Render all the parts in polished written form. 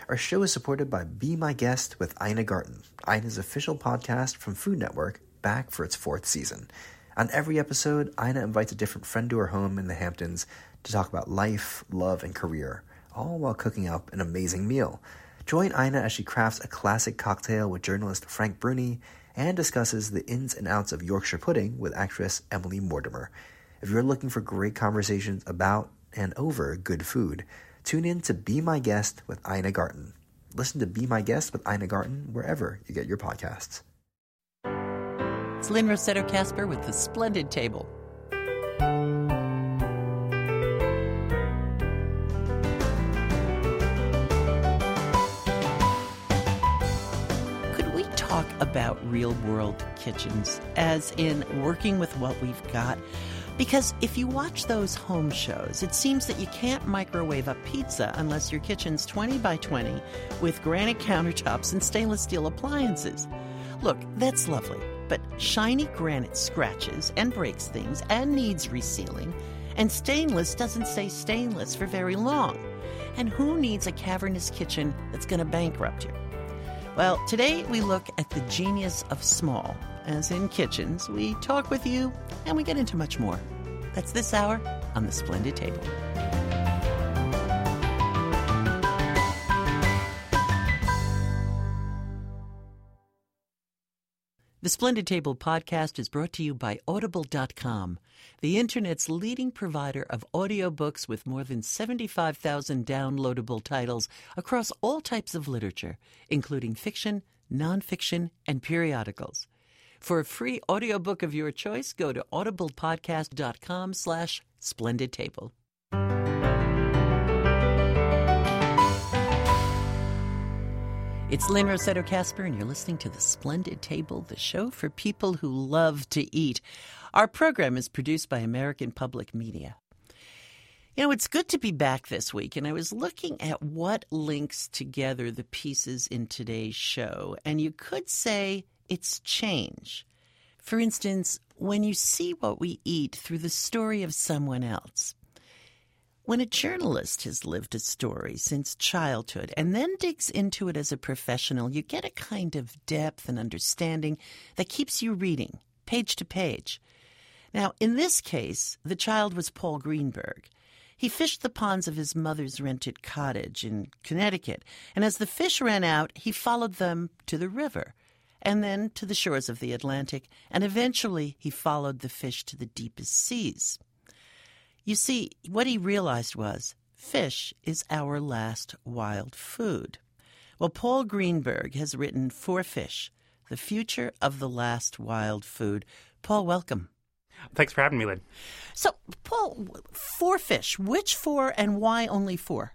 Our show is supported by Be My Guest with Ina Garten, Ina's official podcast from Food Network, back for its 4th season. On every episode, Ina invites a different friend to her home in the Hamptons to talk about life, love, and career, all while cooking up an amazing meal. Join Ina as she crafts a classic cocktail with journalist Frank Bruni and discusses the ins and outs of Yorkshire pudding with actress Emily Mortimer. If you're looking for great conversations about and over good food, tune in to Be My Guest with Ina Garten. Listen to Be My Guest with Ina Garten wherever you get your podcasts. It's Lynn Rossetto Kasper with The Splendid Table. Could we talk about real-world kitchens, as in working with what we've got? Because if you watch those home shows, it seems that you can't microwave up pizza unless your kitchen's 20 by 20 with granite countertops and stainless steel appliances. Look, that's lovely, but shiny granite scratches and breaks things and needs resealing, and stainless doesn't stay stainless for very long. And who needs a cavernous kitchen that's going to bankrupt you? Well, today we look at the genius of small. As in kitchens, we talk with you and we get into much more. That's this hour on The Splendid Table. The Splendid Table podcast is brought to you by Audible.com, the Internet's leading provider of audiobooks with more than 75,000 downloadable titles across all types of literature, including fiction, nonfiction, and periodicals. For a free audiobook of your choice, go to audiblepodcast.com/splendidtable. It's Lynn Rossetto Kasper, and you're listening to The Splendid Table, the show for people who love to eat. Our program is produced by American Public Media. You know, it's good to be back this week, and I was looking at what links together the pieces in today's show, and you could say it's change. For instance, when you see what we eat through the story of someone else. When a journalist has lived a story since childhood and then digs into it as a professional, you get a kind of depth and understanding that keeps you reading, page to page. Now, in this case, the child was Paul Greenberg. He fished the ponds of his mother's rented cottage in Connecticut, and as the fish ran out, he followed them to the river, and then to the shores of the Atlantic, and eventually he followed the fish to the deepest seas. You see, what he realized was, fish is our last wild food. Well, Paul Greenberg has written For Fish, The Future of the Last Wild Food. Paul, welcome. Thanks for having me, Lynn. So, Paul, 4 fish. Which 4 and why only 4?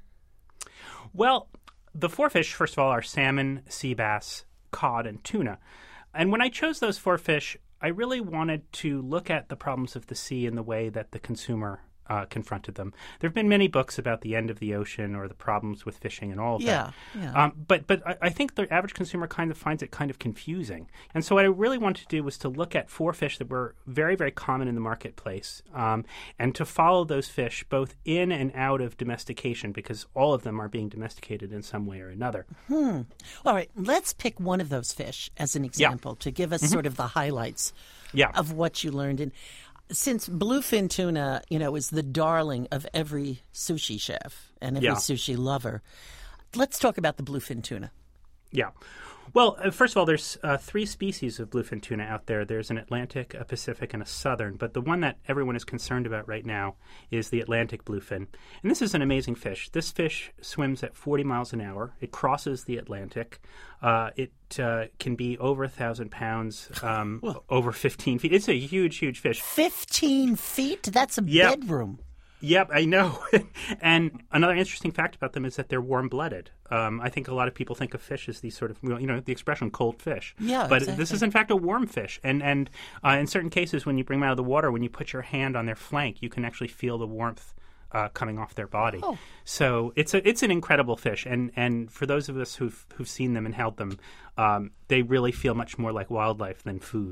Well, the 4 fish, first of all, are salmon, sea bass, cod, and tuna. And when I chose those 4 fish, I really wanted to look at the problems of the sea in the way that the consumer confronted them. There have been many books about the end of the ocean or the problems with fishing and all of that. Yeah. But I think the average consumer kind of finds it kind of confusing. And so what I really wanted to do was to look at 4 fish that were very, very common in the marketplace and to follow those fish both in and out of domestication, because all of them are being domesticated in some way or another. All right, let's pick one of those fish as an example to give us sort of the highlights of what you learned. And since bluefin tuna, is the darling of every sushi chef and every sushi lover, let's talk about the bluefin tuna. Yeah. Well, first of all, there's 3 species of bluefin tuna out there. There's an Atlantic, a Pacific, and a Southern. But the one that everyone is concerned about right now is the Atlantic bluefin. And this is an amazing fish. This fish swims at 40 miles an hour. It crosses the Atlantic. It can be over 1,000 pounds, over 15 feet. It's a huge, huge fish. 15 feet? That's a bedroom. Yep, I know. And another interesting fact about them is that they're warm-blooded. I think a lot of people think of fish as these sort of, the expression cold fish. Yeah, but exactly. This is, in fact, a warm fish. And in certain cases, when you bring them out of the water, when you put your hand on their flank, you can actually feel the warmth coming off their body. Oh. So it's an incredible fish. And for those of us who've seen them and held them, they really feel much more like wildlife than food.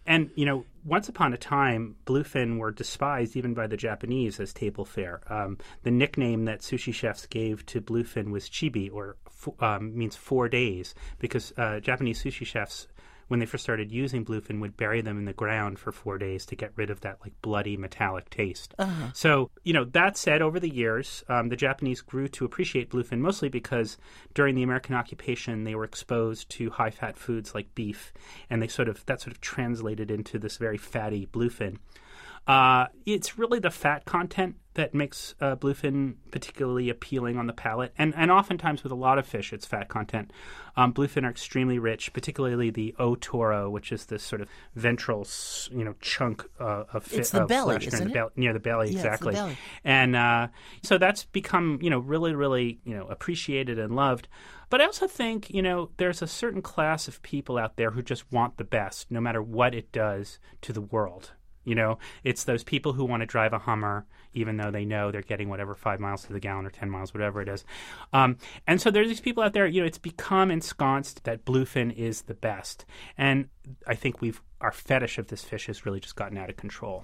And, once upon a time, bluefin were despised even by the Japanese as table fare. The nickname that sushi chefs gave to bluefin was chibi, or means 4 days, because Japanese sushi chefs, when they first started using bluefin, would bury them in the ground for 4 days to get rid of that bloody metallic taste. Uh-huh. So, that said, over the years, the Japanese grew to appreciate bluefin mostly because during the American occupation, they were exposed to high-fat foods like beef, and that sort of translated into this very fatty bluefin. It's really the fat content that makes bluefin particularly appealing on the palate, and oftentimes with a lot of fish, it's fat content. Bluefin are extremely rich, particularly the otoro, which is this sort of ventral, chunk of fish. It's the belly, isn't it? Near the belly, yeah, exactly. It's the belly. And so that's become, really, really, appreciated and loved. But I also think, there's a certain class of people out there who just want the best, no matter what it does to the world. It's those people who want to drive a Hummer, even though they know they're getting whatever 5 miles to the gallon or 10 miles, whatever it is. And so there's these people out there, it's become ensconced that bluefin is the best. And I think our fetish of this fish has really just gotten out of control.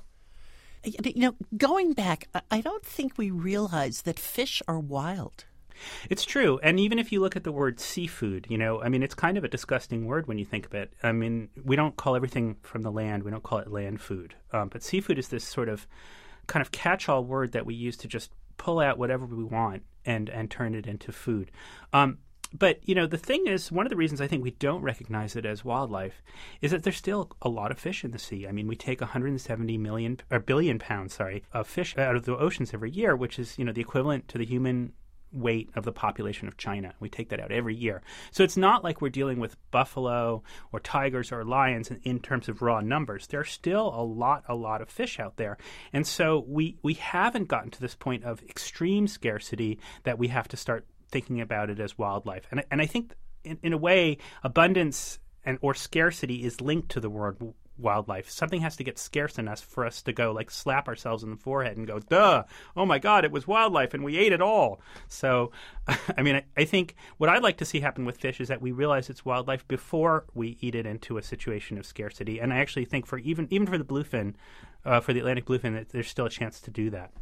Going back, I don't think we realize that fish are wild. It's true. And even if you look at the word seafood, it's kind of a disgusting word when you think of it. We don't call everything from the land. We don't call it land food. But seafood is this sort of kind of catch-all word that we use to just pull out whatever we want and turn it into food. But, the thing is, one of the reasons I think we don't recognize it as wildlife is that there's still a lot of fish in the sea. We take 170 billion pounds, of fish out of the oceans every year, which is, the equivalent to the human weight of the population of China. We take that out every year. So it's not like we're dealing with buffalo or tigers or lions in terms of raw numbers. There's still a lot of fish out there. And so we haven't gotten to this point of extreme scarcity that we have to start thinking about it as wildlife. And I think in a way, abundance or scarcity is linked to the word wildlife. Something has to get scarce enough for us to go slap ourselves in the forehead and go, duh, oh my God, it was wildlife and we ate it all. So, I think what I'd like to see happen with fish is that we realize it's wildlife before we eat it into a situation of scarcity. And I actually think for even for the bluefin, for the Atlantic bluefin, there's still a chance to do that.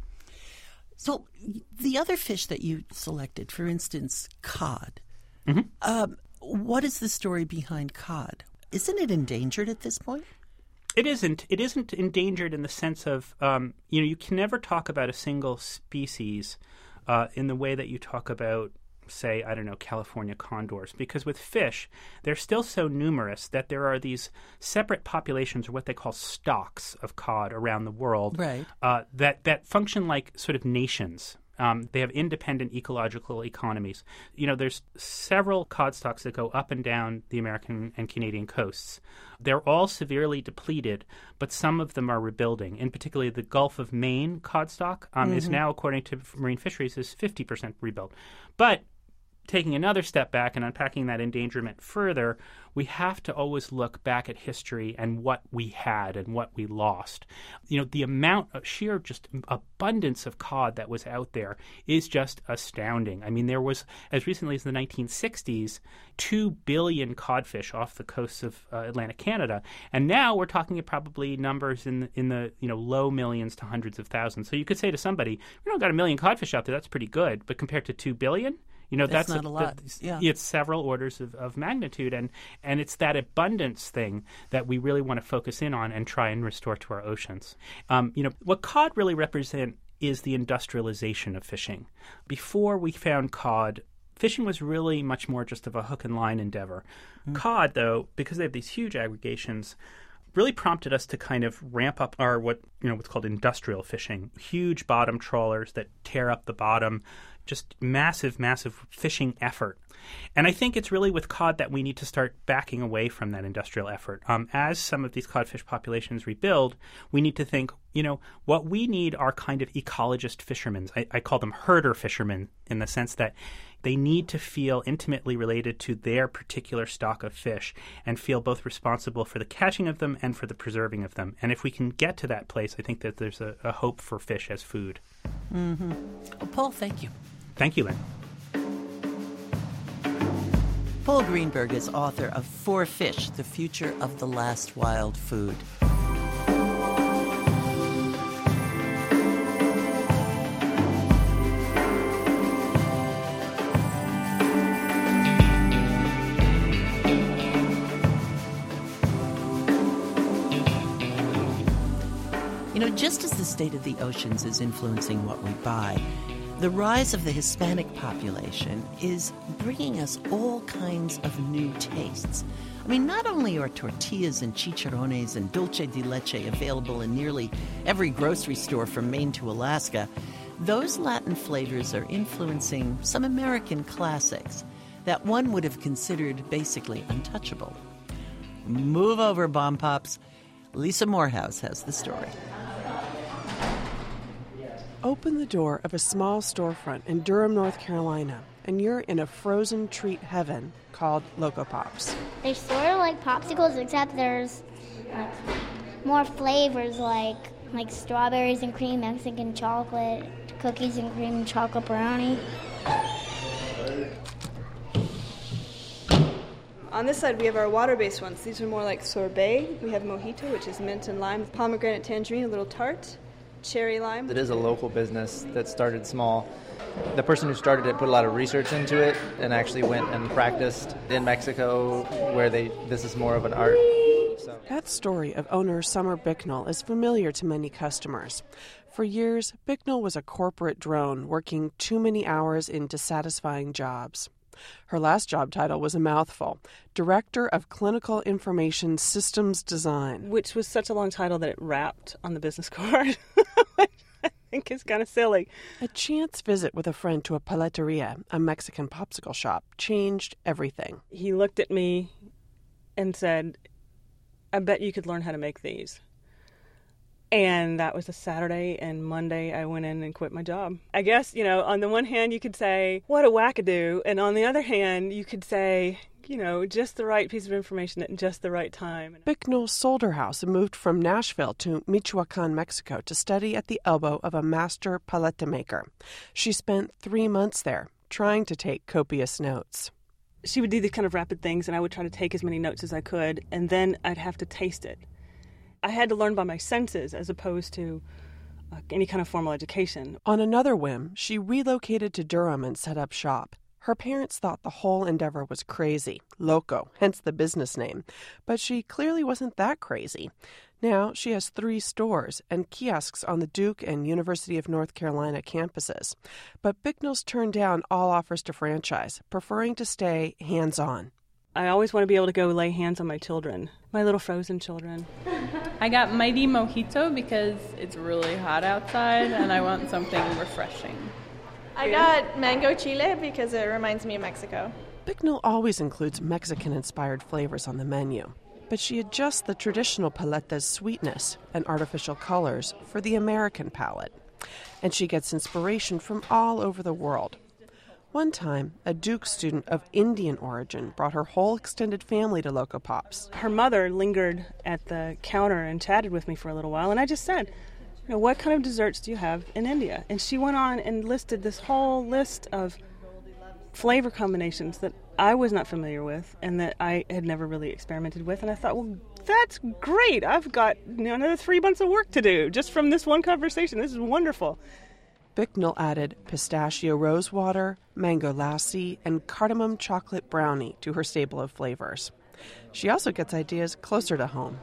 So the other fish that you selected, for instance, cod. Mm-hmm. What is the story behind cod? Isn't it endangered at this point? It isn't. It isn't endangered in the sense of, you can never talk about a single species in the way that you talk about, say, California condors. Because with fish, they're still so numerous that there are these separate populations, or what they call stocks of cod around the world, right. That function like sort of nations. They have independent ecological economies. There's several cod stocks that go up and down the American and Canadian coasts. They're all severely depleted, but some of them are rebuilding. In particular, the Gulf of Maine cod stock is now, according to Marine Fisheries, is 50% rebuilt. But taking another step back and unpacking that endangerment further, we have to always look back at history and what we had and what we lost. The amount of sheer just abundance of cod that was out there is just astounding. There was, as recently as the 1960s, 2 billion codfish off the coasts of Atlantic Canada. And now we're talking probably numbers in the low millions to hundreds of thousands. So you could say to somebody, we don't got 1 million codfish out there, that's pretty good. But compared to 2 billion, that's not a lot. It's several orders of magnitude, and it's that abundance thing that we really want to focus in on and try and restore to our oceans. What cod really represent is the industrialization of fishing. Before we found cod, fishing was really much more just of a hook and line endeavor. Cod, though, because they have these huge aggregations, really prompted us to kind of ramp up our what's called industrial fishing. Huge bottom trawlers that tear up the bottom, just massive fishing effort. And I think it's really with cod that we need to start backing away from that industrial effort. As some of these codfish populations rebuild, we need to think, what we need are kind of ecologist fishermen. I call them herder fishermen, in the sense that they need to feel intimately related to their particular stock of fish and feel both responsible for the catching of them and for the preserving of them. And if we can get to that place, I think that there's a hope for fish as food. Mm-hmm. Well, Paul, thank you. Thank you, Lynn. Paul Greenberg is author of Four Fish, The Future of the Last Wild Food. Just as the state of the oceans is influencing what we buy, the rise of the Hispanic population is bringing us all kinds of new tastes. I mean, not only are tortillas and chicharrones and dulce de leche available in nearly every grocery store from Maine to Alaska, those Latin flavors are influencing some American classics that one would have considered basically untouchable. Move over, Bomb Pops. Lisa Morehouse has the story. Open the door of a small storefront in Durham, North Carolina, and you're in a frozen treat heaven called Loco Pops. They're sort of like popsicles, except there's more flavors like strawberries and cream, Mexican chocolate, cookies and cream, and chocolate brownie. On this side, we have our water-based ones. These are more like sorbet. We have mojito, which is mint and lime, pomegranate tangerine, a little tart, cherry lime. It is a local business that started small. The person who started it put a lot of research into it and actually went and practiced in Mexico, where this is more of an art. So. That story of owner Summer Bicknell is familiar to many customers. For years, Bicknell was a corporate drone working too many hours in dissatisfying jobs. Her last job title was a mouthful, Director of Clinical Information Systems Design. Which was such a long title that it wrapped on the business card. I think it's kind of silly. A chance visit with a friend to a paleteria, a Mexican popsicle shop, changed everything. He looked at me and said, I bet you could learn how to make these. And that was a Saturday, and Monday I went in and quit my job. I guess, on the one hand you could say, what a wackadoo, and on the other hand you could say, just the right piece of information at just the right time. Bicknell sold her house and moved from Nashville to Michoacan, Mexico to study at the elbow of a master paleta maker. She spent 3 months there, trying to take copious notes. She would do these kind of rapid things, and I would try to take as many notes as I could, and then I'd have to taste it. I had to learn by my senses as opposed to any kind of formal education. On another whim, she relocated to Durham and set up shop. Her parents thought the whole endeavor was crazy, loco, hence the business name. But she clearly wasn't that crazy. Now she has 3 stores and kiosks on the Duke and University of North Carolina campuses. But Bicknell's turned down all offers to franchise, preferring to stay hands-on. I always want to be able to go lay hands on my children, my little frozen children. I got Mighty Mojito because it's really hot outside and I want something refreshing. I got Mango Chile because it reminds me of Mexico. Bicknell always includes Mexican-inspired flavors on the menu, but she adjusts the traditional paleta's sweetness and artificial colors for the American palate. And she gets inspiration from all over the world. One time, a Duke student of Indian origin brought her whole extended family to Loco Pops. Her mother lingered at the counter and chatted with me for a little while, and I just said, what kind of desserts do you have in India? And she went on and listed this whole list of flavor combinations that I was not familiar with and that I had never really experimented with. And I thought, well, that's great. I've got another 3 months of work to do just from this one conversation. This is wonderful. Bicknell added pistachio rosewater, mango lassi, and cardamom chocolate brownie to her stable of flavors. She also gets ideas closer to home.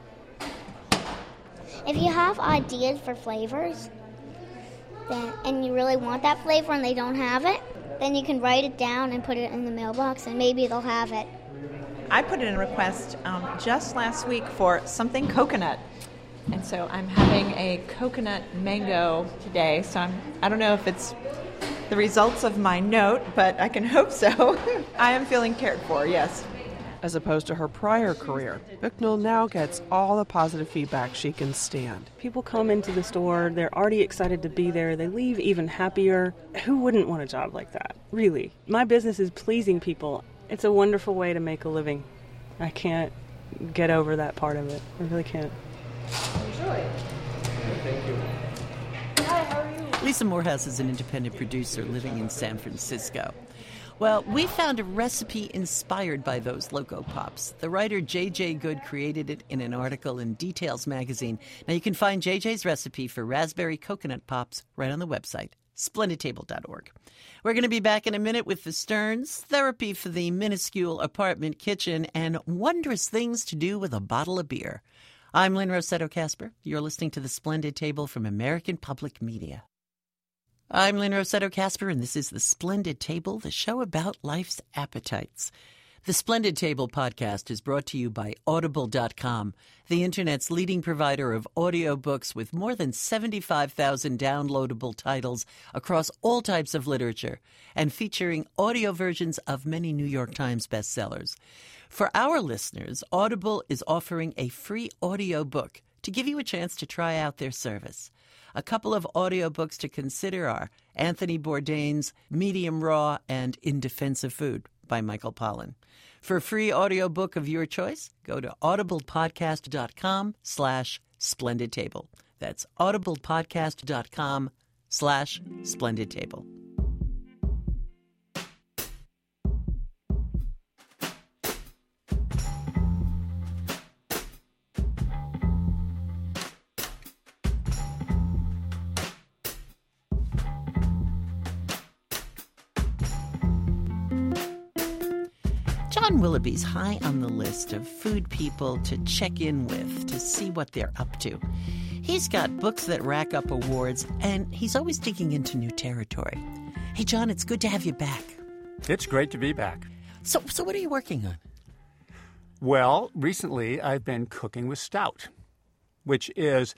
If you have ideas for flavors, and you really want that flavor and they don't have it, then you can write it down and put it in the mailbox and maybe they'll have it. I put in a request just last week for something coconut. And so I'm having a coconut mango today. So I don't know if it's the results of my note, but I can hope so. I am feeling cared for, yes. As opposed to her prior career, Bicknell now gets all the positive feedback she can stand. People come into the store, they're already excited to be there, they leave even happier. Who wouldn't want a job like that, really? My business is pleasing people. It's a wonderful way to make a living. I can't get over that part of it. I really can't. Enjoy. Thank you. Hi, how are you? Lisa Morehouse is an independent producer living in San Francisco. Well, we found a recipe inspired by those Loco Pops. The writer J.J. Good created it in an article in Details magazine. Now, you can find J.J.'s recipe for raspberry coconut pops right on the website, splendidtable.org. We're going to be back in a minute with the Stearns, therapy for the minuscule apartment kitchen, and wondrous things to do with a bottle of beer. I'm Lynn Rossetto Kasper. You're listening to The Splendid Table from American Public Media. I'm Lynn Rossetto Kasper, and this is The Splendid Table, the show about life's appetites. The Splendid Table podcast is brought to you by Audible.com, the Internet's leading provider of audiobooks with more than 75,000 downloadable titles across all types of literature and featuring audio versions of many New York Times bestsellers. For our listeners, Audible is offering a free audiobook to give you a chance to try out their service. A couple of audiobooks to consider are Anthony Bourdain's Medium Raw and In Defense of Food by Michael Pollan. For a free audiobook of your choice, go to audiblepodcast.com/splendidtable. That's audiblepodcast.com/splendidtable. John Willoughby's high on the list of food people to check in with to see what they're up to. He's got books that rack up awards, and he's always digging into new territory. Hey, John, it's good to have you back. It's great to be back. So what are you working on? Well, recently I've been cooking with stout, which is,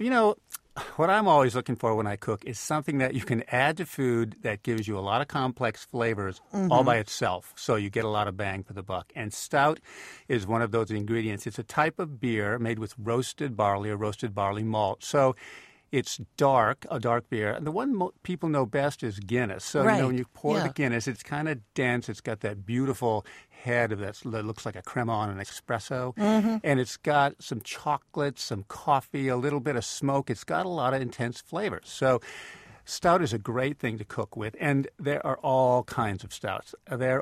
what I'm always looking for when I cook is something that you can add to food that gives you a lot of complex flavors all by itself, so you get a lot of bang for the buck. And stout is one of those ingredients. It's a type of beer made with roasted barley or roasted barley malt. So it's dark, a dark beer. And the one people know best is Guinness. So, when you pour the Guinness, it's kind of dense. It's got that beautiful head that looks like a crema on an espresso. And it's got some chocolate, some coffee, a little bit of smoke. It's got a lot of intense flavors. So stout is a great thing to cook with. And there are all kinds of stouts.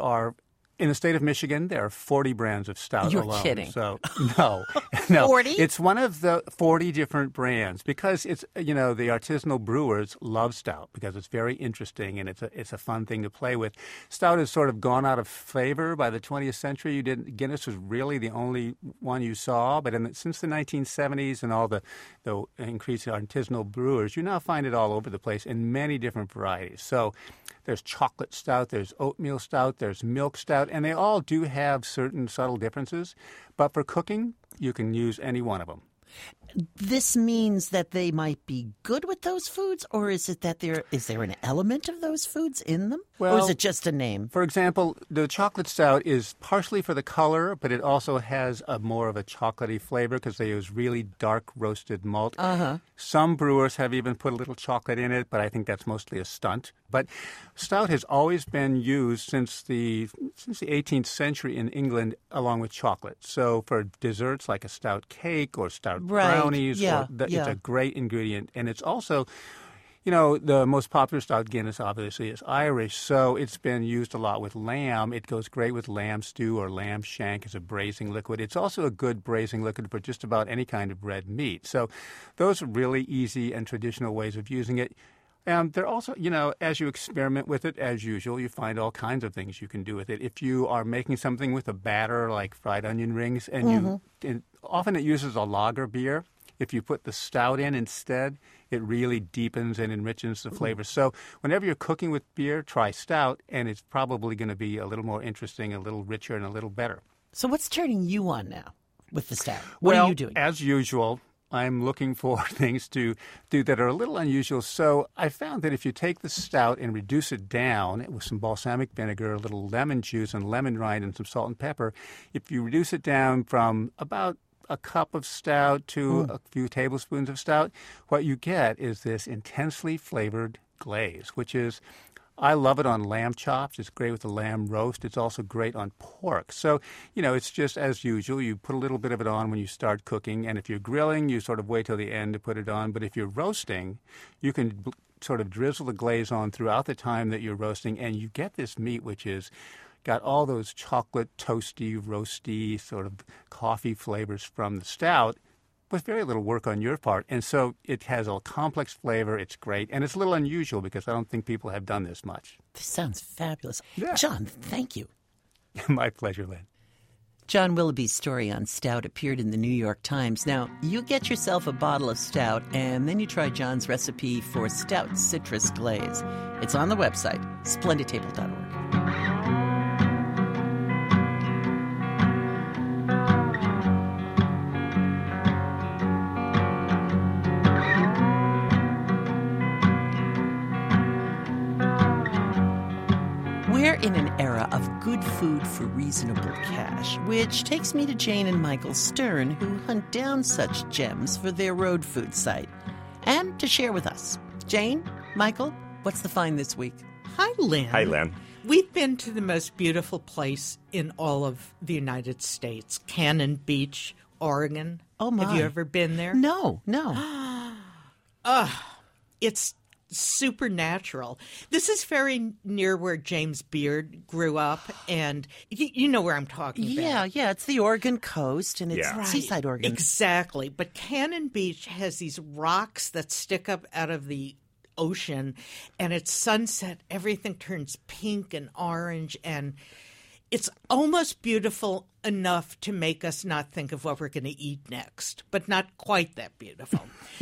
In the state of Michigan, there are 40 brands of stout alone. You're kidding. So, no. 40? It's one of the 40 different brands because it's, the artisanal brewers love stout because it's very interesting and it's a fun thing to play with. Stout has sort of gone out of favor by the 20th century. Guinness was really the only one you saw, but since the 1970s and all the increased artisanal brewers, you now find it all over the place in many different varieties. So there's chocolate stout, there's oatmeal stout, there's milk stout, and they all do have certain subtle differences. But for cooking, you can use any one of them. This means that they might be good with those foods, or is it that is there an element of those foods in them? Or is it just a name? For example, the chocolate stout is partially for the color, but it also has more of a chocolatey flavor because they use really dark roasted malt. Some brewers have even put a little chocolate in it, but I think that's mostly a stunt. But stout has always been used since the 18th century in England along with chocolate. So for desserts like a stout cake or stout brownies, it's a great ingredient. And it's also, the most popular stout, Guinness, obviously, is Irish. So it's been used a lot with lamb. It goes great with lamb stew or lamb shank as a braising liquid. It's also a good braising liquid for just about any kind of red meat. So those are really easy and traditional ways of using it. And they're also, as you experiment with it, as usual, you find all kinds of things you can do with it. If you are making something with a batter like fried onion rings, and often it uses a lager beer. If you put the stout in instead, it really deepens and enriches the flavor. So whenever you're cooking with beer, try stout, and it's probably going to be a little more interesting, a little richer, and a little better. So what's turning you on now with the stout? What are you doing? As usual, I'm looking for things to do that are a little unusual. So I found that if you take the stout and reduce it down with some balsamic vinegar, a little lemon juice and lemon rind and some salt and pepper, if you reduce it down from about a cup of stout to a few tablespoons of stout, what you get is this intensely flavored glaze, which is, I love it on lamb chops. It's great with the lamb roast. It's also great on pork. So, it's just as usual. You put a little bit of it on when you start cooking. And if you're grilling, you sort of wait till the end to put it on. But if you're roasting, you can sort of drizzle the glaze on throughout the time that you're roasting, and you get this meat which is got all those chocolate, toasty, roasty, sort of coffee flavors from the stout with very little work on your part. And so it has a complex flavor. It's great. And it's a little unusual because I don't think people have done this much. This sounds fabulous. Yeah. John, thank you. My pleasure, Lynn. John Willoughby's story on stout appeared in the New York Times. Now, you get yourself a bottle of stout, and then you try John's recipe for stout citrus glaze. It's on the website, splendidtable.org. We're in an era of good food for reasonable cash, which takes me to Jane and Michael Stern, who hunt down such gems for their road food site. And to share with us. Jane, Michael, what's the find this week? Hi, Lynn. Hi, Lynn. We've been to the most beautiful place in all of the United States, Cannon Beach, Oregon. Oh, my. Have you ever been there? No. It's supernatural. This is very near where James Beard grew up, and you know where I'm talking about. Yeah, it's the Oregon coast, and it's Yeah. seaside Oregon. Exactly. But Cannon Beach has these rocks that stick up out of the ocean, and at sunset, everything turns pink and orange, and it's almost beautiful enough to make us not think of what we're going to eat next, but not quite that beautiful.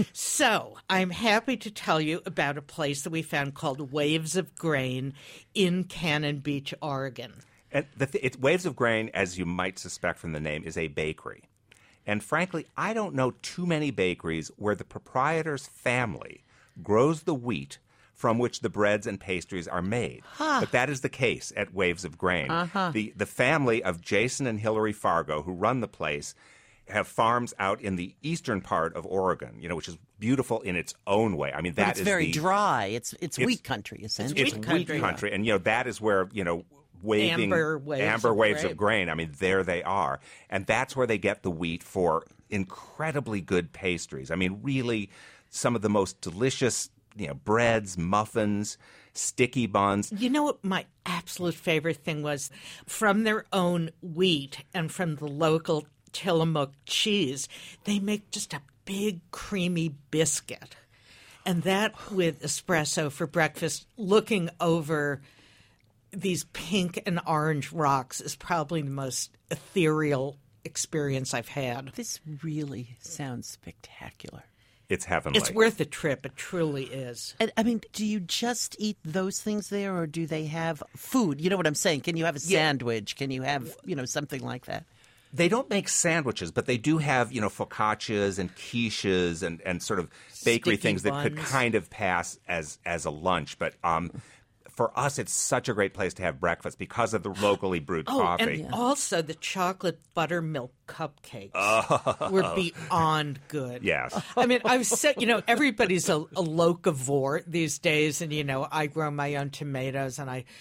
So I'm happy to tell you about a place that we found called Waves of Grain in Cannon Beach, Oregon. And Waves of Grain, as you might suspect from the name, is a bakery. And frankly, I don't know too many bakeries where the proprietor's family grows the wheat from which the breads and pastries are made. But that is the case at Waves of Grain. The family of Jason and Hillary Fargo, who run the place, have farms out in the eastern part of Oregon, which is beautiful in its own way. I mean, that it's very dry. It's wheat country, essentially. It's wheat country. And, that is where, waving Amber waves of grain. I mean, there they are. And that's where they get the wheat for incredibly good pastries. I mean, really some of the most delicious breads, muffins, sticky buns. You know what my absolute favorite thing was? From their own wheat and from the local Tillamook cheese, they make just a big creamy biscuit. And that with espresso for breakfast, looking over these pink and orange rocks is probably the most ethereal experience I've had. This really sounds spectacular. It's heavenly. It's worth a trip. It truly is. And, I mean, do you just eat those things there, or do they have food? You know what I'm saying? Can you have a sandwich? Can you have, something like that? They don't make sandwiches, but they do have, focaccias and quiches and sort of bakery Sticky things buns. that could kind of pass as a lunch. But for us, it's such a great place to have breakfast because of the locally brewed coffee. And also the chocolate buttermilk cupcakes were beyond good. Yes. I mean, I've said, everybody's a locavore these days, and, I grow my own tomatoes, and I,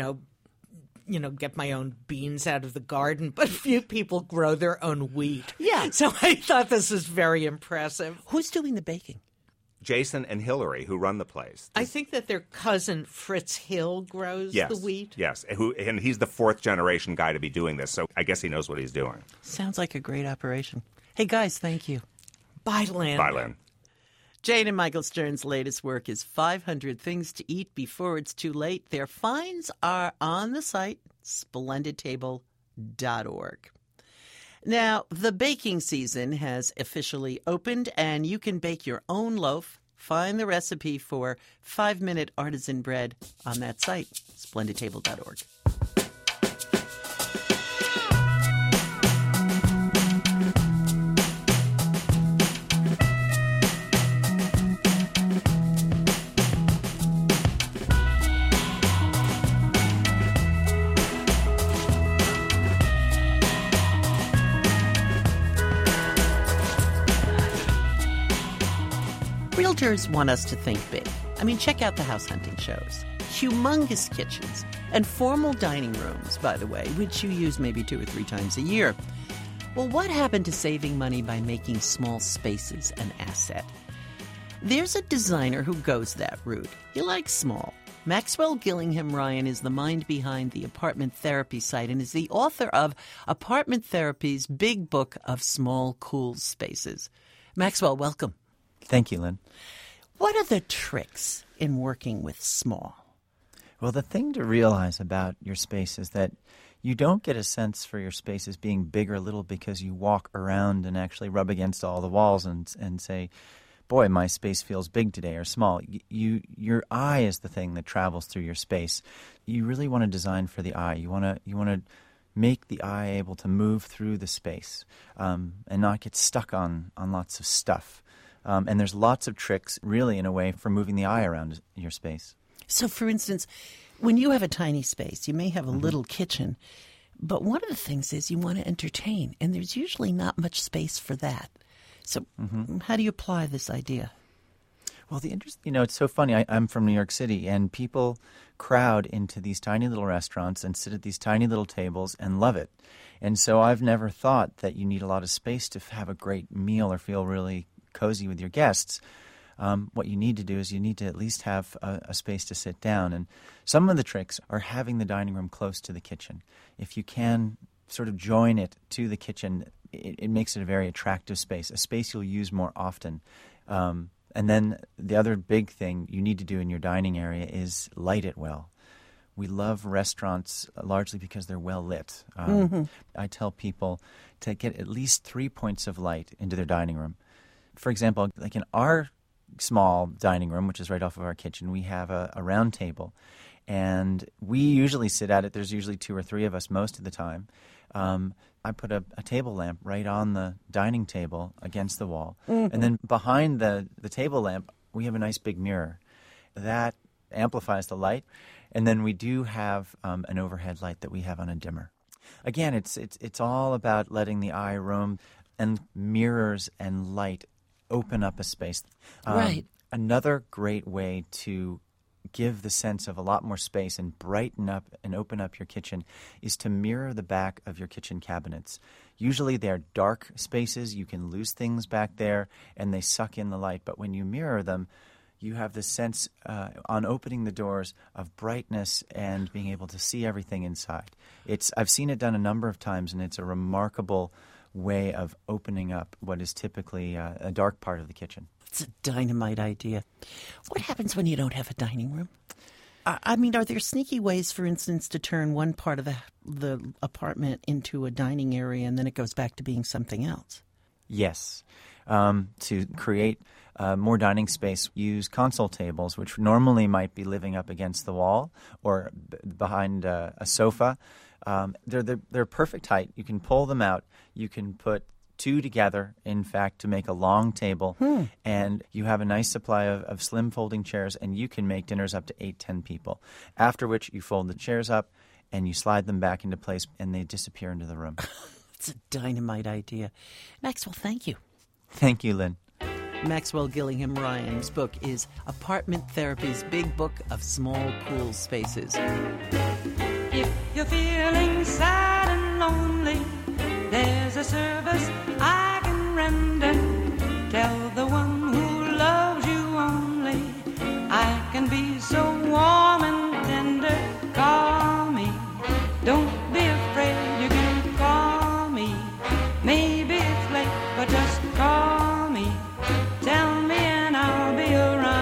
get my own beans out of the garden, but few people grow their own wheat. Yeah. So I thought this was very impressive. Who's doing the baking? Jason and Hillary, who run the place. I think that their cousin Fritz Hill grows the wheat. Yes, and he's the fourth generation guy to be doing this, so I guess he knows what he's doing. Sounds like a great operation. Hey, guys, thank you. Bye, Lynn. Bye, Lynn. Jane and Michael Stern's latest work is 500 Things to Eat Before It's Too Late. Their finds are on the site, splendidtable.org. Now, the baking season has officially opened, and you can bake your own loaf. Find the recipe for 5-minute artisan bread on that site, splendidtable.org. Realtors want us to think big. I mean, check out the house hunting shows. Humongous kitchens and formal dining rooms, by the way, which you use maybe 2 or 3 times a year. Well, what happened to saving money by making small spaces an asset? There's a designer who goes that route. He likes small. Maxwell Gillingham Ryan is the mind behind the Apartment Therapy site and is the author of Apartment Therapy's Big Book of Small, Cool Spaces. Maxwell, welcome. Thank you, Lynn. What are the tricks in working with small? Well, the thing to realize about your space is that you don't get a sense for your space as being big or little because you walk around and actually rub against all the walls and say, boy, my space feels big today or small. Your eye is the thing that travels through your space. You really want to design for the eye. You want to make the eye able to move through the space and not get stuck on lots of stuff. And there's lots of tricks, really, in a way, for moving the eye around your space. So, for instance, when you have a tiny space, you may have a little kitchen, but one of the things is you want to entertain, and there's usually not much space for that. So how do you apply this idea? Well, it's so funny. I'm from New York City, and people crowd into these tiny little restaurants and sit at these tiny little tables and love it. And so I've never thought that you need a lot of space to have a great meal or feel really cozy with your guests. What you need to do is you need to at least have a space to sit down. And some of the tricks are having the dining room close to the kitchen. If you can sort of join it to the kitchen, it makes it a very attractive space, a space you'll use more often. And then the other big thing you need to do in your dining area is light it well. We love restaurants largely because they're well lit. I tell people to get at least 3 points of light into their dining room. For example, like in our small dining room, which is right off of our kitchen, we have a round table. And we usually sit at it. There's usually 2 or 3 of us most of the time. I put a table lamp right on the dining table against the wall. And then behind the table lamp, we have a nice big mirror. That amplifies the light. And then we do have an overhead light that we have on a dimmer. Again, it's all about letting the eye roam, and mirrors and light open up a space. Right. Another great way to give the sense of a lot more space and brighten up and open up your kitchen is to mirror the back of your kitchen cabinets. Usually they're dark spaces. You can lose things back there and they suck in the light. But when you mirror them, you have this sense on opening the doors of brightness and being able to see everything inside. I've seen it done a number of times, and it's a remarkable way of opening up what is typically a dark part of the kitchen. It's a dynamite idea. What happens when you don't have a dining room? I mean, are there sneaky ways, for instance, to turn one part of the apartment into a dining area and then it goes back to being something else? Yes. To create more dining space, use console tables, which normally might be living up against the wall or behind a sofa. They're perfect height. You can pull them out. You can put 2 together, in fact, to make a long table. And you have a nice supply of slim folding chairs, and you can make dinners up to 8-10 people. After which you fold the chairs up and you slide them back into place, and they disappear into the room. It's a dynamite idea. Maxwell, thank you. Thank you, Lynn. Maxwell Gillingham Ryan's book is Apartment Therapy's Big Book of Small, Cool Spaces. If you're feeling sad and lonely, there's a service I can render. Tell the one who loves you only, I can be so warm and tender. Call me, don't be afraid, you can call me. Maybe it's late, but just call me. Tell me and I'll be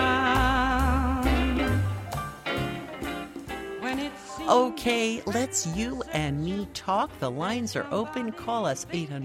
around. When it's Okay, let's you and me talk. The lines are open. Call us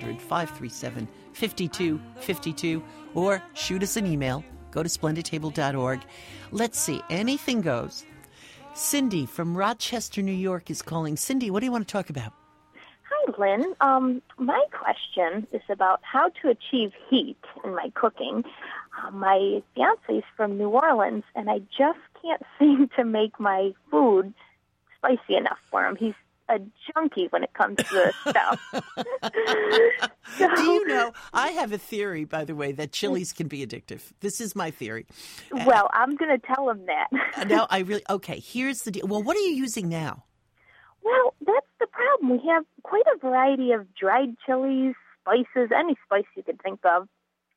800-537-5252 or shoot us an email. Go to splendidtable.org. Let's see. Anything goes. Cindy from Rochester, New York is calling. Cindy, what do you want to talk about? Hi, Lynn. My question is about how to achieve heat in my cooking. My fiancé is from New Orleans, and I just can't seem to make my food spicy enough for him. He's a junkie when it comes to this stuff. Do you know, I have a theory, by the way, that chilies can be addictive. This is my theory. Well, I'm going to tell him that. No, okay, here's the deal. Well, what are you using now? Well, that's the problem. We have quite a variety of dried chilies, spices, any spice you could think of.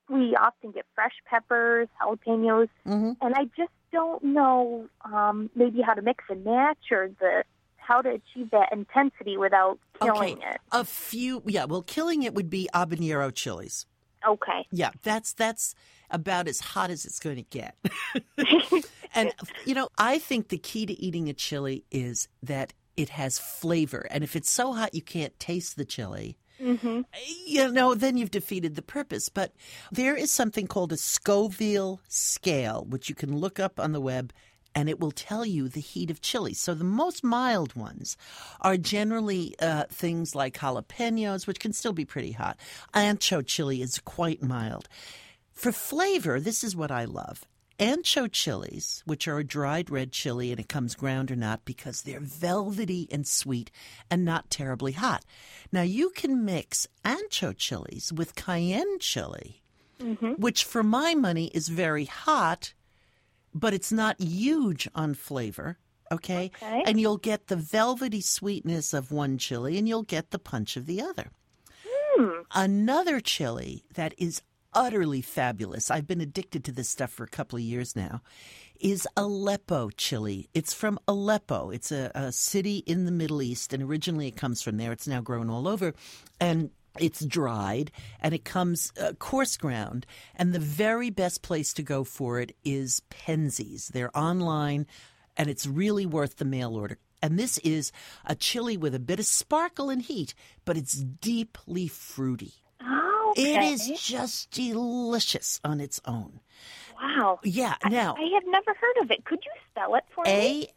we often get fresh peppers, jalapenos, and I just don't know maybe how to mix and match or how to achieve that intensity without killing it. Killing it would be habanero chilies. Okay. Yeah, that's about as hot as it's going to get. And, I think the key to eating a chili is that it has flavor. And if it's so hot you can't taste the chili, then you've defeated the purpose. But there is something called a Scoville scale, which you can look up on the web, and it will tell you the heat of chili. So the most mild ones are generally things like jalapenos, which can still be pretty hot. Ancho chili is quite mild. For flavor, this is what I love. Ancho chilies, which are a dried red chili, and it comes ground or not because they're velvety and sweet and not terribly hot. Now, you can mix ancho chilies with cayenne chili, which for my money is very hot, but it's not huge on flavor, okay? And you'll get the velvety sweetness of one chili, and you'll get the punch of the other. Another chili that is utterly fabulous, I've been addicted to this stuff for a couple of years now, is Aleppo chili. It's from Aleppo. It's a city in the Middle East, and originally it comes from there. It's now grown all over, and it's dried, and it comes coarse ground. And the very best place to go for it is Penzeys. They're online, and it's really worth the mail order. And this is a chili with a bit of sparkle and heat, but it's deeply fruity. It is just delicious on its own. Wow. Yeah. Now, I have never heard of it. Could you spell it for me?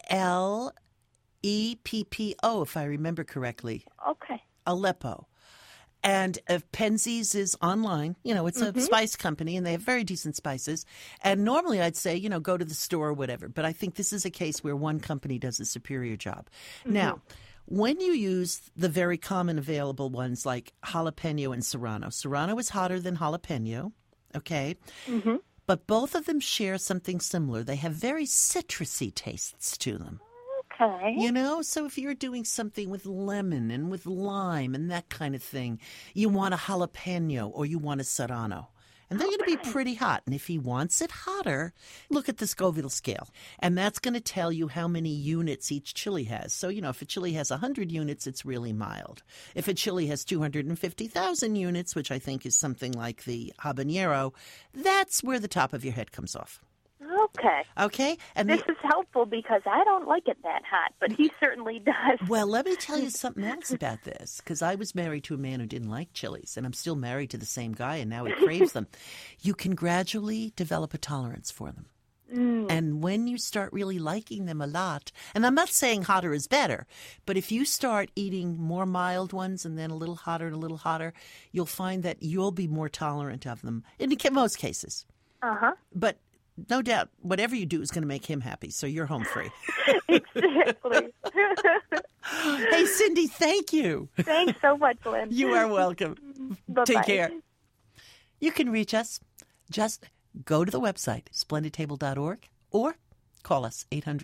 Aleppo, if I remember correctly. Okay. Aleppo. And Penzeys is online. It's a spice company, and they have very decent spices. And normally I'd say, go to the store or whatever. But I think this is a case where one company does a superior job. Now, when you use the very common available ones like jalapeno and serrano is hotter than jalapeno, okay? But both of them share something similar. They have very citrusy tastes to them. Okay. So if you're doing something with lemon and with lime and that kind of thing, you want a jalapeno or you want a serrano. And they're going to be pretty hot. And if he wants it hotter, look at the Scoville scale. And that's going to tell you how many units each chili has. So, if a chili has 100 units, it's really mild. If a chili has 250,000 units, which I think is something like the habanero, that's where the top of your head comes off. Okay? And this is helpful because I don't like it that hot, but he certainly does. Well, let me tell you something else about this, because I was married to a man who didn't like chilies, and I'm still married to the same guy, and now he craves them. You can gradually develop a tolerance for them. And when you start really liking them a lot, and I'm not saying hotter is better, but if you start eating more mild ones and then a little hotter, you'll find that you'll be more tolerant of them in most cases. But no doubt, whatever you do is going to make him happy, so you're home free. Exactly. Hey, Cindy, thank you. Thanks so much, Lynn. You are welcome. Bye-bye. Take care. You can reach us. Just go to the website, splendidtable.org, or call us,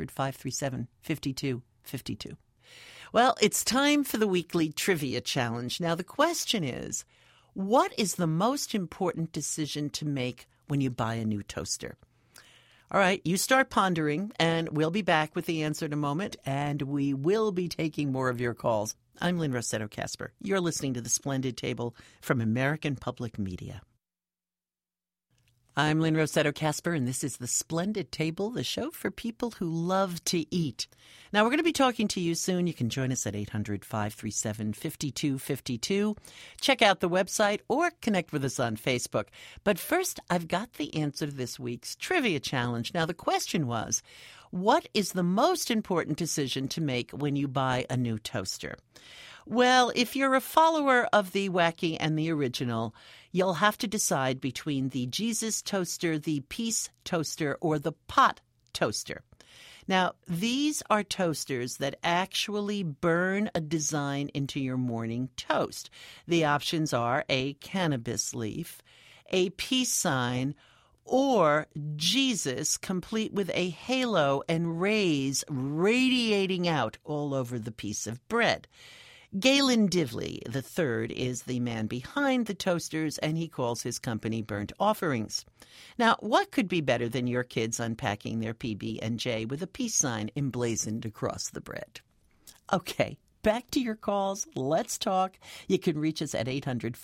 800-537-5252. Well, it's time for the weekly trivia challenge. Now, the question is, what is the most important decision to make when you buy a new toaster? All right, you start pondering, and we'll be back with the answer in a moment, and we will be taking more of your calls. I'm Lynn Rossetto Kasper. You're listening to The Splendid Table from American Public Media. I'm Lynn Rossetto Kasper, and this is The Splendid Table, the show for people who love to eat. Now, we're going to be talking to you soon. You can join us at 800-537-5252. Check out the website or connect with us on Facebook. But first, I've got the answer to this week's trivia challenge. Now, the question was, what is the most important decision to make when you buy a new toaster? Well, if you're a follower of the Wacky and the Original, you'll have to decide between the Jesus toaster, the Peace toaster, or the Pot toaster. Now, these are toasters that actually burn a design into your morning toast. The options are a cannabis leaf, a peace sign, or Jesus, complete with a halo and rays radiating out all over the piece of bread. Galen Divley III is the man behind the toasters, and he calls his company Burnt Offerings. Now, what could be better than your kids unpacking their PB&J with a peace sign emblazoned across the bread? Okay, back to your calls. Let's talk. You can reach us at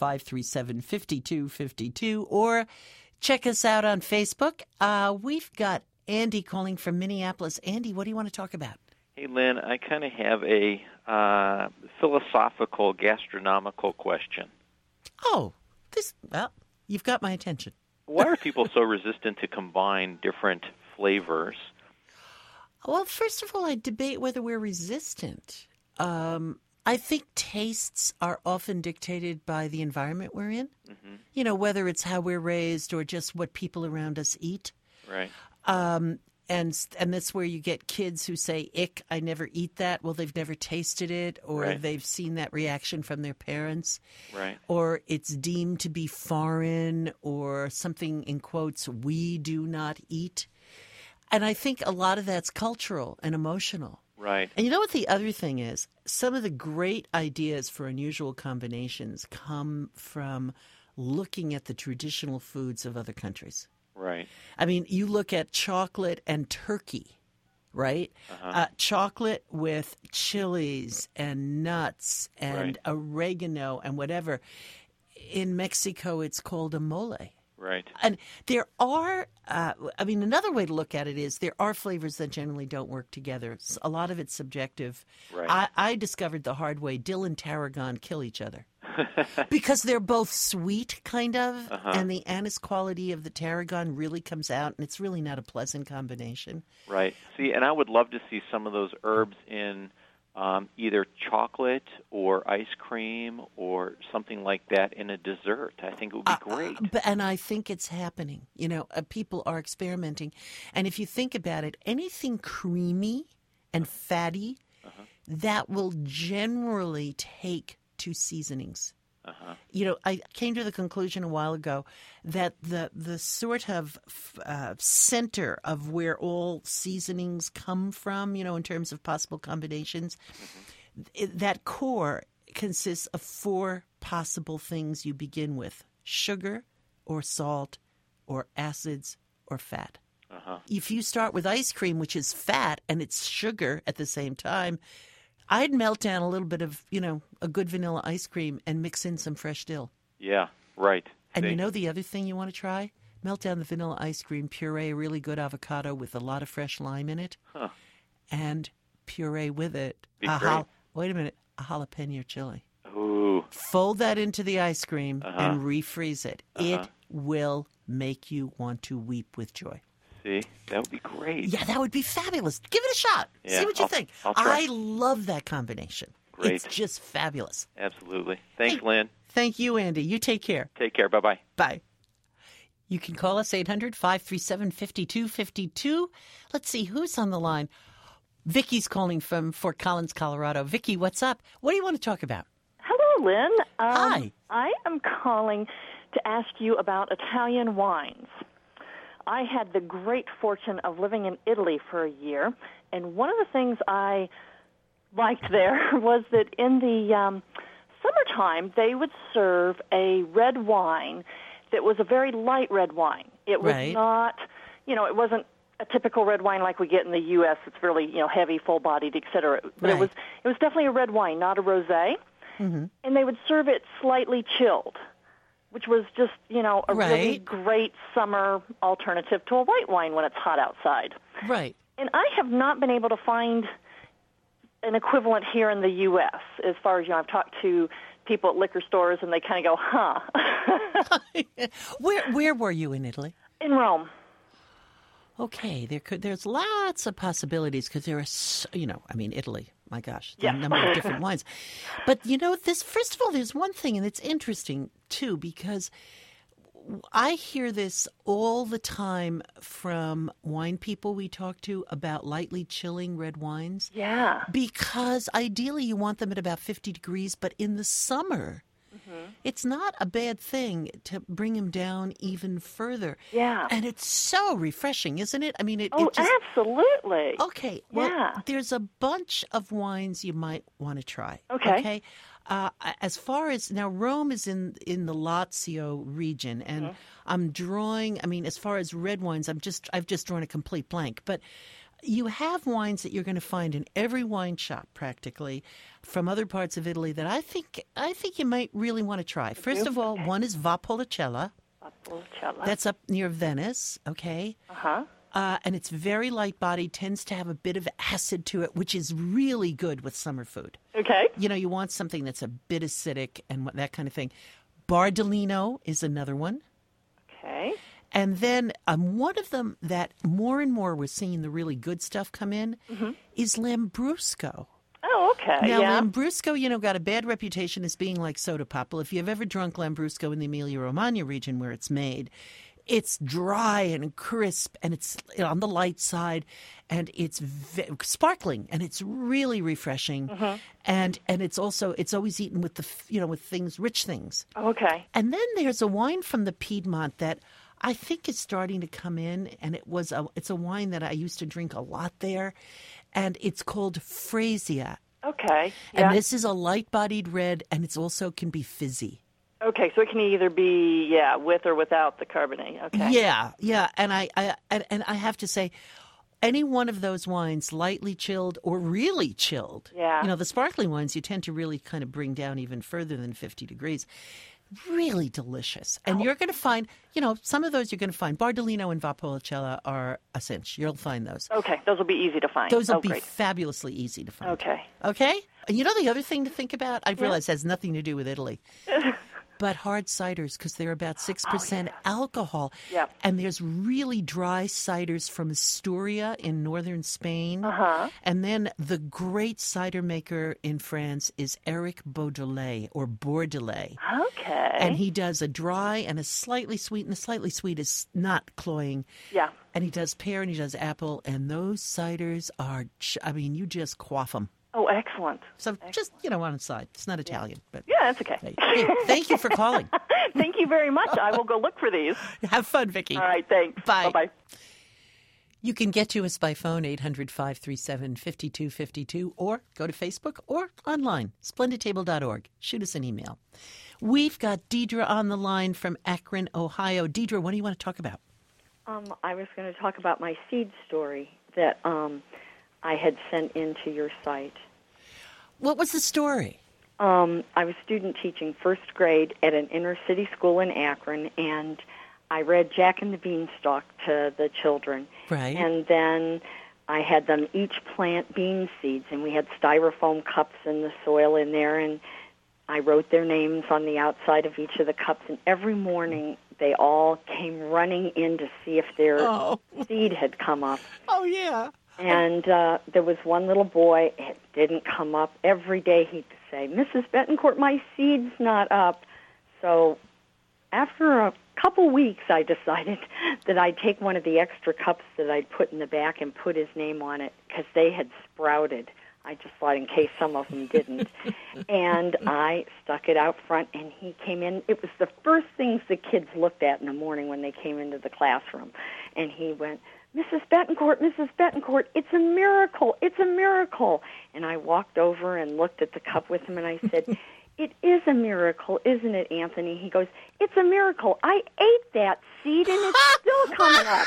800-537-5252 or check us out on Facebook. We've got Andy calling from Minneapolis. Andy, what do you want to talk about? Hey, Lynn, I kind of have a philosophical, gastronomical question. Oh, you've got my attention. Why are people so resistant to combine different flavors? Well, first of all, I debate whether we're resistant. I think tastes are often dictated by the environment we're in. Mm-hmm. You know, whether it's how we're raised or just what people around us eat. Right. And that's where you get kids who say, ick, I never eat that. Well, they've never tasted it, or right. they've seen that reaction from their parents. Right. Or it's deemed to be foreign, or something, in quotes, we do not eat. And I think a lot of that's cultural and emotional. Right. And you know what the other thing is? Some of the great ideas for unusual combinations come from looking at the traditional foods of other countries. Right. I mean, you look at chocolate and turkey, right? Uh-huh. Chocolate with chilies and nuts and right. oregano and whatever. In Mexico, it's called a mole. Right. And there are, another way to look at it is there are flavors that generally don't work together. A lot of it's subjective. Right. I discovered the hard way. Dill and tarragon kill each other. Because they're both sweet, kind of, uh-huh. and the anise quality of the tarragon really comes out, and it's really not a pleasant combination. Right. See, and I would love to see some of those herbs in either chocolate or ice cream or something like that in a dessert. I think it would be great. And I think it's happening. You know, people are experimenting. And if you think about it, anything creamy and fatty, uh-huh. that will generally take to seasonings. Uh-huh. You know, I came to the conclusion a while ago that the sort of center of where all seasonings come from, you know, in terms of possible combinations, mm-hmm. that core consists of 4 possible things you begin with: sugar or salt or acids or fat. Uh-huh. If you start with ice cream, which is fat and it's sugar at the same time, I'd melt down a little bit of, you know, a good vanilla ice cream and mix in some fresh dill. Yeah, right. And See? you know the other thing you want to try? Melt down the vanilla ice cream, puree a really good avocado with a lot of fresh lime in it, huh. and puree with it wait a minute, a jalapeno chili. Ooh. Fold that into the ice cream uh-huh. and refreeze it. Uh-huh. It will make you want to weep with joy. See, that would be great. Yeah, that would be fabulous. Give it a shot. Yeah, See what you think. I'll try. I love that combination. Great. It's just fabulous. Absolutely. Thanks, Lynn. Thank you, Andy. You take care. Take care. Bye-bye. Bye. You can call us 800-537-5252. Let's see who's on the line. Vicky's calling from Fort Collins, Colorado. Vicky, what's up? What do you want to talk about? Hello, Lynn. Hi. I am calling to ask you about Italian wines. I had the great fortune of living in Italy for a year, and one of the things I liked there was that in the summertime they would serve a red wine that was a very light red wine. It was right. not, you know, it wasn't a typical red wine like we get in the U.S. It's really, you know, heavy, full-bodied, et cetera. But right. it was definitely a red wine, not a rosé. Mm-hmm. And they would serve it slightly chilled, which was just, you know, a really right. great summer alternative to a white wine when it's hot outside. Right. And I have not been able to find an equivalent here in the U.S. as far as, you know, I've talked to people at liquor stores, and they kind of go, huh. Where were you in Italy? In Rome. Okay, there's lots of possibilities because there are, Italy. My gosh, yeah. a number of different wines. But, you know, first of all, there's one thing, and it's interesting, too, because I hear this all the time from wine people we talk to about lightly chilling red wines. Yeah. Because ideally you want them at about 50 degrees, but in the summer, mm-hmm. it's not a bad thing to bring him down even further. Yeah. And it's so refreshing, isn't it? I mean, it just... absolutely. Okay. Well, Yeah. there's a bunch of wines you might want to try. Okay. As far as now, Rome is in the Lazio region, and I'm drawing. I mean, as far as red wines, I've just drawn a complete blank. But you have wines that you're going to find in every wine shop practically from other parts of Italy that I think you might really want to try. First of all, one is Valpolicella. Valpolicella. That's up near Venice. Okay. And it's very light-bodied, tends to have a bit of acid to it, which is really good with summer food. Okay. You know, you want something that's a bit acidic and that kind of thing. Bardolino is another one. Okay. And then one of them that more and more we're seeing the really good stuff come in is Lambrusco. Oh, okay. Now, yeah. Lambrusco, got a bad reputation as being like soda pop. Well, if you've ever drunk Lambrusco in the Emilia-Romagna region where it's made, it's dry and crisp, and it's on the light side, and it's sparkling, and it's really refreshing. And it's always eaten with with things, rich things. Okay. And then there's a wine from the Piedmont that I think is starting to come in, and it's a wine that I used to drink a lot there, and it's called Fresia. Okay. And this is a light-bodied red, and it also can be fizzy. Okay, so it can either be with or without the carbonate. Okay. Yeah, and I have to say, any one of those wines, lightly chilled or really chilled. Yeah. The sparkling wines you tend to really kind of bring down even further than 50 degrees. Really delicious. And you're going to find, some of those you're going to find. Bardolino and Valpolicella are a cinch. You'll find those. Okay, those will be easy to find. Those will be great. fabulously easy to find. Okay. Okay? And the other thing to think about, I realize has nothing to do with Italy. But hard ciders, because they're about 6% alcohol. Yeah. And there's really dry ciders from Asturia in northern Spain. And then the great cider maker in France is Eric Beaudelet, or Bordelais. Okay. And he does a dry and a slightly sweet, and the slightly sweet is not cloying. Yeah. And he does pear and he does apple, and those ciders are, you just quaff them. Oh, excellent. So just, on the side. It's not Italian. But yeah, that's okay. Hey, thank you for calling. Thank you very much. I will go look for these. Have fun, Vicki. All right, thanks. Bye. Bye-bye. You can get to us by phone, 800-537-5252, or go to Facebook or online, splendidtable.org. Shoot us an email. We've got Deidre on the line from Akron, Ohio. Deidre, what do you want to talk about? I was going to talk about my seed story that I had sent into your site. What was the story? I was student teaching first grade at an inner city school in Akron, and I read Jack and the Beanstalk to the children. Right. And then I had them each plant bean seeds, and we had styrofoam cups in the soil in there, and I wrote their names on the outside of each of the cups, and every morning they all came running in to see if their seed had come up. Oh, yeah. And there was one little boy, it didn't come up. Every day he'd say, Mrs. Betancourt, my seed's not up. So after a couple weeks, I decided that I'd take one of the extra cups that I'd put in the back and put his name on it, because they had sprouted. I just thought in case some of them didn't. And I stuck it out front, and he came in. It was the first things the kids looked at in the morning when they came into the classroom. And he went, Mrs. Betancourt, it's a miracle, it's a miracle. And I walked over and looked at the cup with him, and I said, it is a miracle, isn't it, Anthony? He goes, it's a miracle. I ate that seed, and it's still coming up.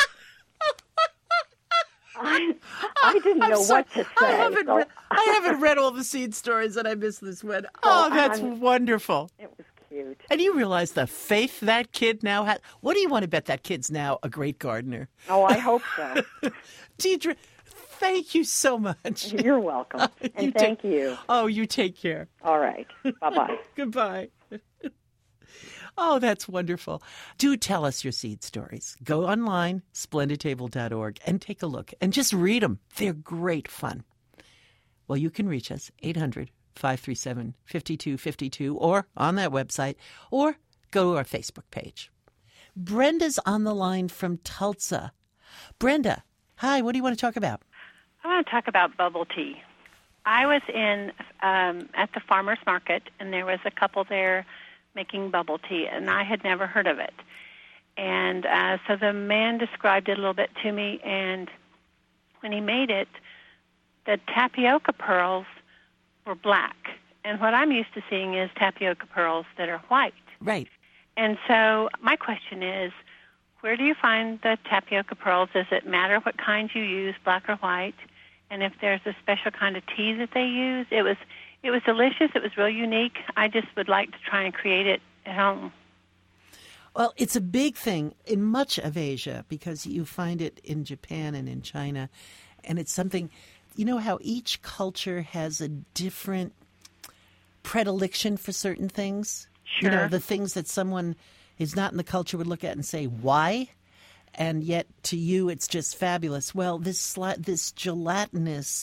I didn't know what to say. I haven't read all the seed stories, and I missed this one. Oh, that's wonderful. It was cute. And you realize the faith that kid now has. What do you want to bet that kid's now a great gardener? Oh, I hope so. Deidre, thank you so much. You're welcome. And thank you. Oh, you take care. All right. Bye-bye. Goodbye. Oh, that's wonderful. Do tell us your seed stories. Go online, splendidtable.org, and take a look. And just read them. They're great fun. Well, you can reach us, 800-537-5252, or on that website, or go to our Facebook page. Brenda's on the line from Tulsa. Brenda, hi, what do you want to talk about? I want to talk about bubble tea. I was in at the farmer's market, and there was a couple there making bubble tea, and I had never heard of it. And so the man described it a little bit to me, and when he made it, the tapioca pearls were black. And what I'm used to seeing is tapioca pearls that are white. Right. And so my question is, where do you find the tapioca pearls? Does it matter what kind you use, black or white? And if there's a special kind of tea that they use? It was delicious. It was real unique. I just would like to try and create it at home. Well, it's a big thing in much of Asia because you find it in Japan and in China. And it's something, you know how each culture has a different predilection for certain things? Sure. You know, the things that someone who's not in the culture would look at and say, why? And yet to you it's just fabulous. Well, this gelatinous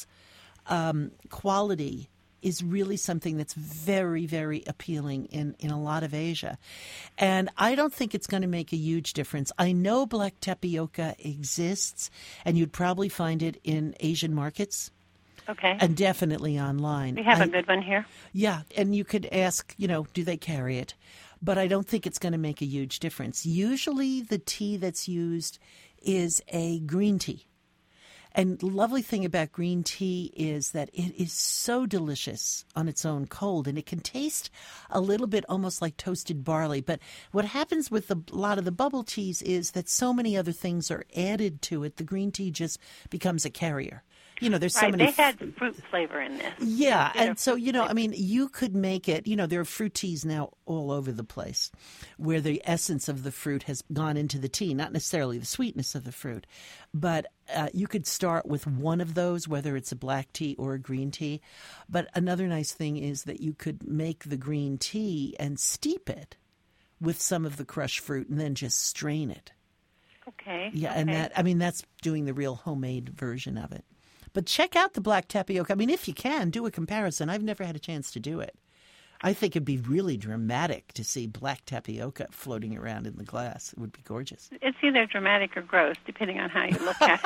quality is really something that's very, very appealing in a lot of Asia. And I don't think it's going to make a huge difference. I know black tapioca exists, and you'd probably find it in Asian markets. Okay. And definitely online. We have a good one here. Yeah, and you could ask, do they carry it? But I don't think it's going to make a huge difference. Usually the tea that's used is a green tea. And the lovely thing about green tea is that it is so delicious on its own cold, and it can taste a little bit almost like toasted barley. But what happens with a lot of the bubble teas is that so many other things are added to it. The green tea just becomes a carrier. There's so many. They had fruit flavor in this. Yeah, and so, you could make it, there are fruit teas now all over the place where the essence of the fruit has gone into the tea, not necessarily the sweetness of the fruit. But you could start with one of those, whether it's a black tea or a green tea. But another nice thing is that you could make the green tea and steep it with some of the crushed fruit and then just strain it. Okay. Yeah, okay. and that's doing the real homemade version of it. But check out the black tapioca. If you can, do a comparison. I've never had a chance to do it. I think it'd be really dramatic to see black tapioca floating around in the glass. It would be gorgeous. It's either dramatic or gross, depending on how you look at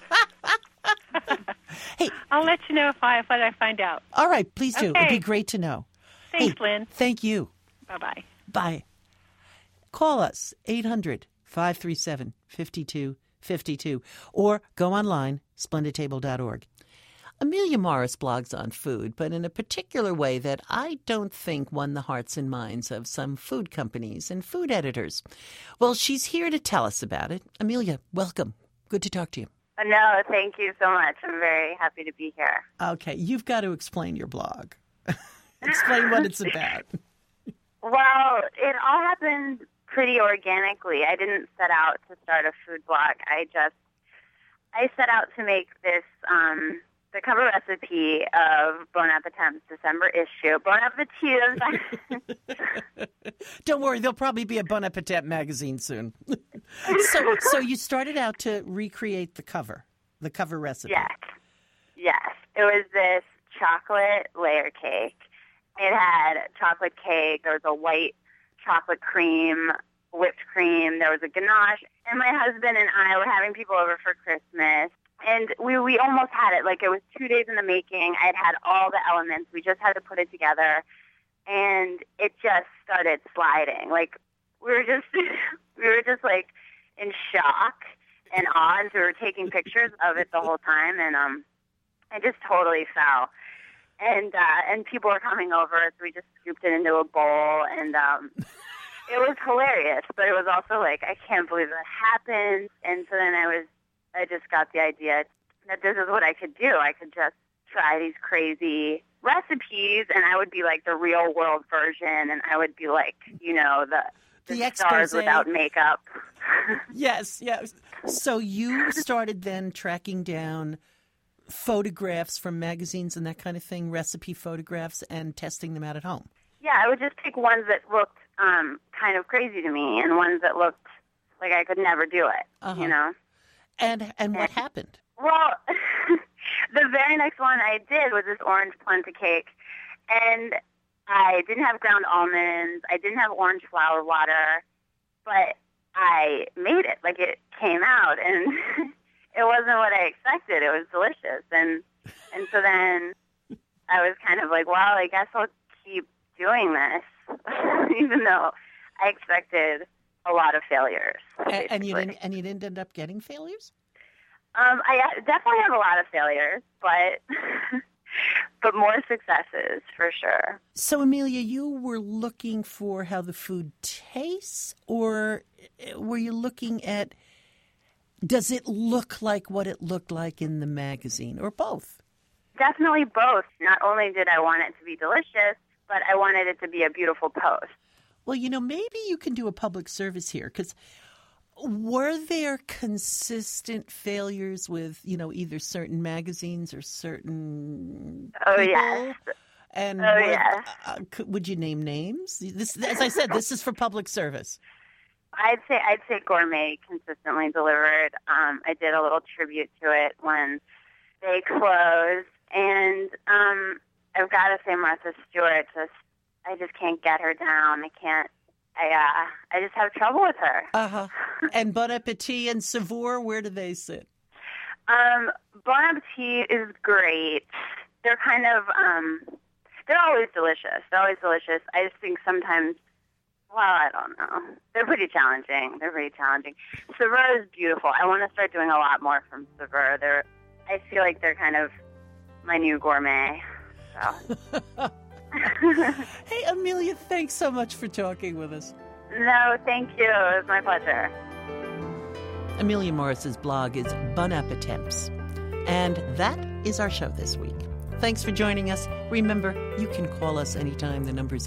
it. Hey, I'll let you know what I find out. All right, please do. Okay. It'd be great to know. Thanks, Lynn. Thank you. Bye-bye. Bye. Call us, 800-537-5252, or go online, splendidtable.org. Amelia Morris blogs on food, but in a particular way that I don't think won the hearts and minds of some food companies and food editors. Well, she's here to tell us about it. Amelia, welcome. Good to talk to you. No, thank you so much. I'm very happy to be here. Okay, you've got to explain your blog. Explain what it's about. Well, it all happened pretty organically. I didn't set out to start a food blog. I set out to make this the cover recipe of Bon Appetit's December issue. Bon Appetit. Don't worry, there'll probably be a Bon Appetit magazine soon. So you started out to recreate the cover recipe. Yes. It was this chocolate layer cake. It had chocolate cake. There was a white chocolate cream, whipped cream. There was a ganache. And my husband and I were having people over for Christmas. And we almost had it. Like, it was 2 days in the making. I'd had all the elements. We just had to put it together. And it just started sliding. Like, we were just like in shock and awe. And so we were taking pictures of it the whole time. And it just totally fell. And people were coming over, so we just scooped it into a bowl. And it was hilarious. But it was also like, I can't believe that happened. And so then I just got the idea that this is what I could do. I could just try these crazy recipes, and I would be like the real world version, and I would be like, the stars without makeup. Yes. So you started then tracking down photographs from magazines and that kind of thing, recipe photographs, and testing them out at home. Yeah, I would just pick ones that looked kind of crazy to me, and ones that looked like I could never do it, And what happened? Well, the very next one I did was this orange plenta cake, and I didn't have ground almonds, I didn't have orange flower water, but I made it. Like, it came out, and it wasn't what I expected. It was delicious, and so then I was kind of like, well, I guess I'll keep doing this, even though I expected a lot of failures. And you didn't end up getting failures? I definitely have a lot of failures, but more successes for sure. So, Amelia, you were looking for how the food tastes, or were you looking at, does it look like what it looked like in the magazine, or both? Definitely both. Not only did I want it to be delicious, but I wanted it to be a beautiful post. Well, maybe you can do a public service here, because were there consistent failures with, either certain magazines or certain people? Yes. And yes. Would you name names? This, as I said, this is for public service. I'd say Gourmet consistently delivered. I did a little tribute to it when they closed, and I've got to say Martha Stewart. I just can't get her down. I just have trouble with her. Uh-huh. And Bon Appetit and Savour, where do they sit? Bon Appetit is great. They're kind of, they're always delicious. I just think sometimes, well, I don't know. They're pretty challenging. Savour is beautiful. I want to start doing a lot more from Savour. I feel like they're kind of my new gourmet. So. Hey, Amelia, thanks so much for talking with us. No, thank you. It was my pleasure. Amelia Morris's blog is Bon Appetits. And that is our show this week. Thanks for joining us. Remember, you can call us anytime. The number is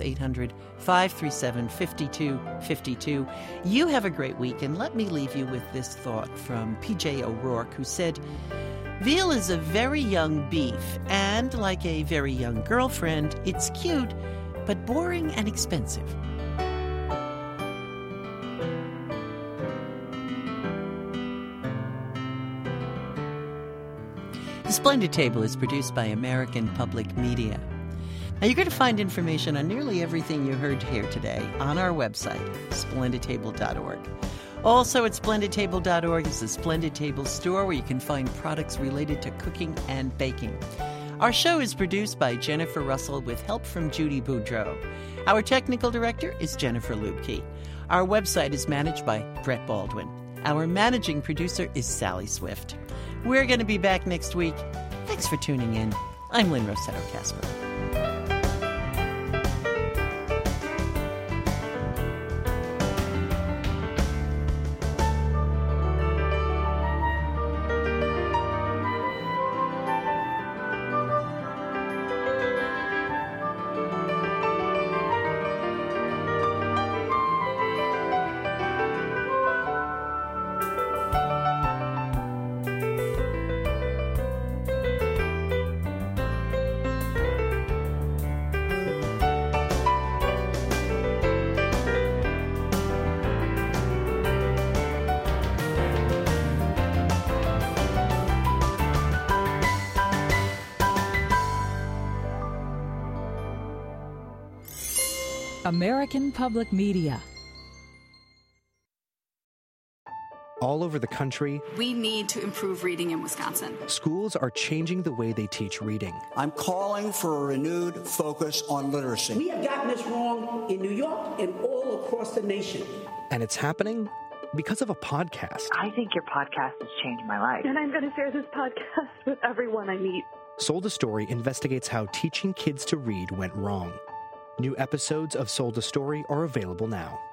800-537-5252. You have a great week, and let me leave you with this thought from P.J. O'Rourke, who said, "Veal is a very young beef, and like a very young girlfriend, it's cute, but boring and expensive." The Splendid Table is produced by American Public Media. Now, you're going to find information on nearly everything you heard here today on our website, splendidtable.org. Also at splendidtable.org is the Splendid Table store, where you can find products related to cooking and baking. Our show is produced by Jennifer Russell with help from Judy Boudreau. Our technical director is Jennifer Lubke. Our website is managed by Brett Baldwin. Our managing producer is Sally Swift. We're going to be back next week. Thanks for tuning in. I'm Lynn Rossetto Kasper. American Public Media. All over the country, we need to improve reading in Wisconsin. Schools are changing the way they teach reading. I'm calling for a renewed focus on literacy. We have gotten this wrong in New York and all across the nation. And it's happening because of a podcast. I think your podcast has changed my life. And I'm going to share this podcast with everyone I meet. Sold a Story investigates how teaching kids to read went wrong. New episodes of Sold a Story are available now.